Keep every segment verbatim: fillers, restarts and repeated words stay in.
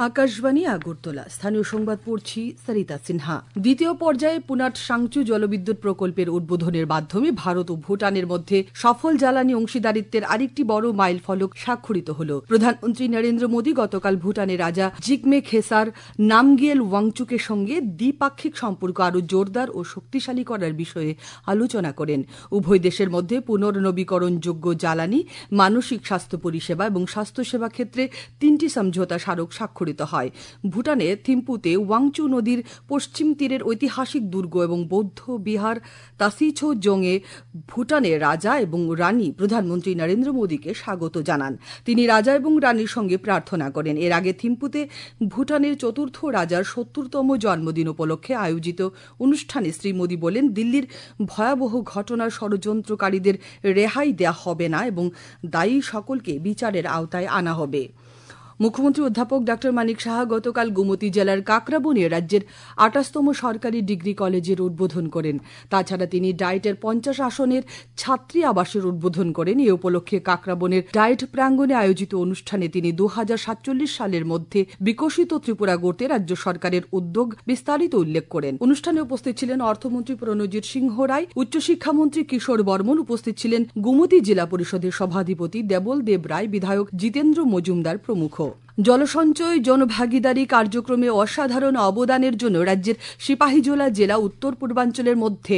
আকাশবাণী আগরতলা। স্থানীয় সংবাদ পড়ছি সরিতা সিনহা। দ্বিতীয় পর্যায়ে পুনাট সাংচু জলবিদ্যুৎ প্রকল্পের উদ্বোধনের মাধ্যমে ভারত ও ভুটানের মধ্যে সফল জ্বালানি অংশীদারিত্বের আরেকটি বড় মাইল ফলক স্বাক্ষরিত হল। প্রধানমন্ত্রী নরেন্দ্র মোদী গতকাল ভুটানের রাজা জিগমে খেসার নামগিয়েল ওয়াংচুকের সঙ্গে দ্বিপাক্ষিক সম্পর্ক আরও জোরদার ও শক্তিশালী করার বিষয়ে আলোচনা করেন। উভয় দেশের মধ্যে পুনর্নবীকরণযোগ্য জ্বালানি, মানসিক স্বাস্থ্য পরিষেবা এবং স্বাস্থ্যসেবা ক্ষেত্রে তিনটি সমঝোতা স্মারক স্বাক্ষরিত হয়। ভুটানে থিম্পুতে ওয়াংচু নদীর পশ্চিম তীরের ঐতিহাসিক দুর্গ এবং বৌদ্ধ বিহার তাসিছো জংয়ে ভুটানের রাজা এবং রানী প্রধানমন্ত্রী নরেন্দ্র মোদীকে স্বাগত জানান। তিনি রাজা এবং রানীর সঙ্গে প্রার্থনা করেন। এর আগে থিম্পুতে ভুটানের চতুর্থ রাজার সত্তরতম জন্মদিন উপলক্ষে আয়োজিত অনুষ্ঠানে শ্রী মোদী বলেন, দিল্লির ভয়াবহ ঘটনার ষড়যন্ত্রকারীদের রেহাই দেয়া হবে না এবং দায়ী সকলকে বিচারের আওতায় আনা হবে। মুখ্যমন্ত্রী অধ্যাপক ডক্টর মানিক সাহা গতকাল গোমতী জেলার কাকরাবনে রাজ্যের আটাশতম সরকারি ডিগ্রি কলেজের উদ্বোধন করেন। তাছাড়া তিনি ডায়েটের পঞ্চাশ আসনের ছাত্রী আবাসের উদ্বোধন করেন। এ উপলক্ষে কাকরাবনের ডায়েট প্রাঙ্গণে আয়োজিত অনুষ্ঠানে তিনি দু হাজার সাতচল্লিশ সালের মধ্যে বিকশিত ত্রিপুরা গড়তে রাজ্য সরকারের উদ্যোগ বিস্তারিত উল্লেখ করেন। অনুষ্ঠানে উপস্থিত ছিলেন অর্থমন্ত্রী প্রণজিৎ সিংহ রায়, উচ্চশিক্ষামন্ত্রী কিশোর বর্মন, উপস্থিত ছিলেন গোমতী জেলা পরিষদের সভাধিপতি দেবল দেব রায়, বিধায়ক জিতেন্দ্র মজুমদার প্রমুখ। জলসঞ্চয় জনভাগিদারি কার্যক্রমে অসাধারণ অবদানের জন্য রাজ্যের সিপাহীজলা জেলা উত্তর পূর্বাঞ্চলের মধ্যে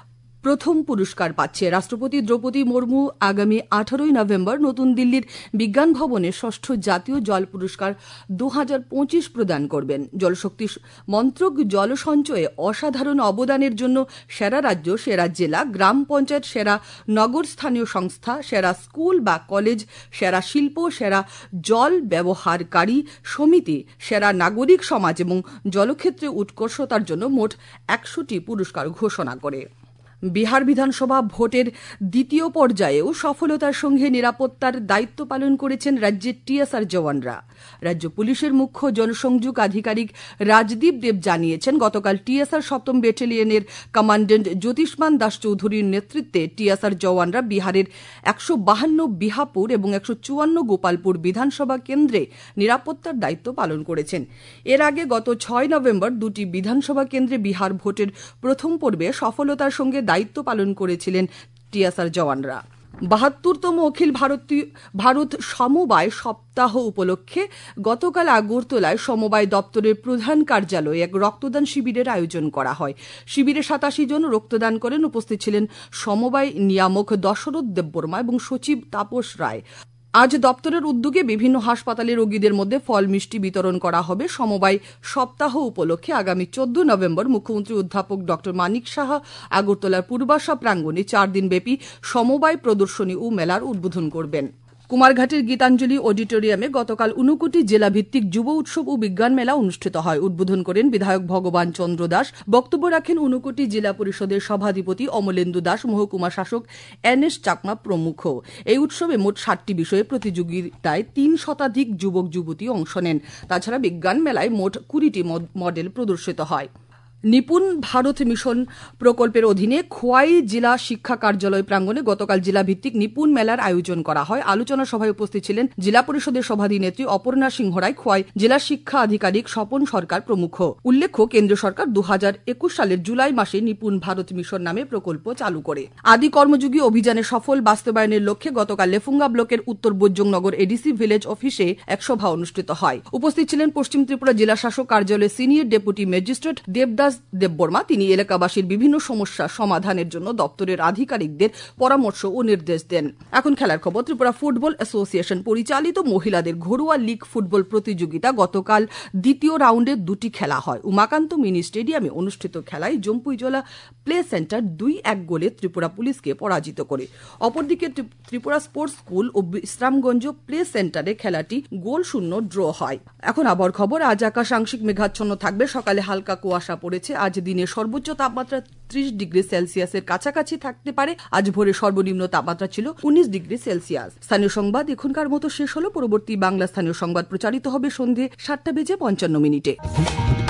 প্রথম পুরস্কার পাচ্ছে। রাষ্ট্রপতি দ্রৌপদী মুর্মু আগামী আঠারোই নভেম্বর নতুন দিল্লির বিজ্ঞান ভবনে ষষ্ঠ জাতীয় জল পুরস্কার দু হাজার পঁচিশ প্রদান করবেন। জলশক্তি মন্ত্রক জল সঞ্চয়ে অসাধারণ অবদানের জন্য সেরা রাজ্য, সেরা জেলা, গ্রাম পঞ্চায়েত, সেরা নগর স্থানীয় সংস্থা, সেরা স্কুল বা কলেজ, সেরা শিল্প, সেরা জল ব্যবহারকারী সমিতি, সেরা নাগরিক সমাজ এবং জলক্ষেত্রে উৎকর্ষতার জন্য মোট একশোটি পুরস্কার ঘোষণা করে। বিহার বিধানসভা ভোটের দ্বিতীয় পর্যায়েও সফলতার সঙ্গে নিরাপত্তার দায়িত্ব পালন করেছেন রাজ্যের টিএসআর জওয়ানরা। রাজ্য পুলিশের মুখ্য জনসংযোগ আধিকারিক রাজদীপ দেব জানিয়েছেন, গতকাল টিএসআর সপ্তম ব্যাটালিয়নের কমান্ডেন্ট জ্যোতিষ্মান দাস চৌধুরীর নেতৃত্বে টিএসআর জওয়ানরা বিহারের একশো বাহান্ন বিহাপুর এবং একশো চুয়ান্ন গোপালপুর বিধানসভা কেন্দ্রে নিরাপত্তার দায়িত্ব পালন করেছেন। এর আগে গত ছয় নভেম্বর দুটি বিধানসভা কেন্দ্রে বিহার ভোটের প্রথম পর্বে সফলতার সঙ্গে দায়িত্ব পালন করেছিলেন টিএসআর জওয়ানরা। বাহাত্তরতম অখিল ভারতীয় ভারত সমবায় সপ্তাহ উপলক্ষে গতকাল আগরতলায় সমবায় দপ্তরের প্রধান কার্যালয়ে এক রক্তদান শিবিরের আয়োজন করা হয়। শিবিরে সাতাশি জন রক্তদান করেন। উপস্থিত ছিলেন সমবায় নিয়ামক দশরথ দেববর্মা এবং সচিব তাপস রায়। আজ দপ্তরের উদ্যোগে বিভিন্ন হাসপাতালে রোগীদের মধ্যে ফল মিষ্টি বিতরণ করা হবে। সমবায় সপ্তাহ উপলক্ষে আগামী চোদ্দ নভেম্বর মুখ্যমন্ত্রী অধ্যাপক ডক্টর মানিক সাহা আগরতলার পূর্বাশা প্রাঙ্গণে চার দিনব্যাপী সমবায় প্রদর্শনী ও মেলার উদ্বোধন করবেন। কুমারঘাটের গীতাঞ্জলি অডিটোরিয়ামে গতকাল ঊনকোটি জেলাভিত্তিক যুব উৎসব ও বিজ্ঞান মেলা অনুষ্ঠিত হয়। উদ্বোধন করেন বিধায়ক ভগবান চন্দ্র দাস। বক্তব্য রাখেন ঊনকোটি জেলা পরিষদের সভাধিপতি অমলেন্দু দাস, মহকুমা শাসক এন এস চাকমা প্রমুখ। এই উৎসবে মোট ষাটটি বিষয়ে প্রতিযোগিতায় তিন শতাধিক যুবক যুবতী অংশ নেন। তাছাড়া বিজ্ঞান মেলায় মোট কুড়িটি মডেল প্রদর্শিত হয়। নিপুণ ভারত মিশন প্রকল্পের অধীনে খোয়াই জেলা শিক্ষা কার্যালয় প্রাঙ্গণে গতকাল জেলাভিত্তিক নিপুণ মেলার আয়োজন করা হয়। আলোচনা সভায় উপস্থিত ছিলেন জেলা পরিষদের সভাধিনেত্রী অপর্ণা সিংহ রায়, খোয়াই জেলা শিক্ষা আধিকারিক স্বপন সরকার প্রমুখ। উল্লেখ্য, কেন্দ্র সরকার দু হাজার একুশ সালের জুলাই মাসে নিপুণ ভারত মিশন নামে প্রকল্প চালু করে। আদি কর্মযোগী অভিযানের সফল বাস্তবায়নের লক্ষ্যে গতকাল লেফুঙ্গা ব্লকের উত্তর বৈজংনগর এডিসি ভিলেজ অফিসে এক সভা অনুষ্ঠিত হয়। উপস্থিত ছিলেন পশ্চিম ত্রিপুরা জেলা শাসক কার্যালয়ের senior deputy magistrate Debdas Debbarma. তিনি এলাকাবাসীর বিভিন্ন সমস্যা সমাধানের জন্য দপ্তরের আধিকারিকদের পরামর্শ ও নির্দেশ দেন। এখন খেলার খবর। ত্রিপুরা ফুটবল অ্যাসোসিয়েশন পরিচালিত মহিলাদের ঘরোয়া লীগ ফুটবল প্রতিযোগিতা গতকাল দ্বিতীয় রাউন্ডে দুটি খেলা হয়। উমাকান্ত মিনি স্টেডিয়ামে অনুষ্ঠিত খেলায় জম্পুইজলা প্লে সেন্টার দুই এক গোলে ত্রিপুরা পুলিশকে পরাজিত করে। অপরদিকে ত্রিপুরা স্পোর্টস স্কুল ও বিশ্রামগঞ্জ প্লে সেন্টারে খেলাটি গোল শূন্য ড্র হয়। এখন আবহাওয়ার খবর। আজ আকাশ আংশিক মেঘাচ্ছন্ন থাকবে। সকালে হালকা কুয়াশা পড়েছে। আজ দিনের সর্বোচ্চ তাপমাত্রা ত্রিশ ডিগ্রি সেলসিয়াসের কাছাকাছি থাকতে পারে। আজ ভোরে সর্বনিম্ন তাপমাত্রা ছিল উনিশ ডিগ্রি সেলসিয়াস। স্থানীয় সংবাদ এখনকার মতো শেষ হলো। পরবর্তী বাংলা স্থানীয় সংবাদ প্রচারিত হবে সন্ধে সাতটা বেজে পঞ্চান্ন মিনিটে।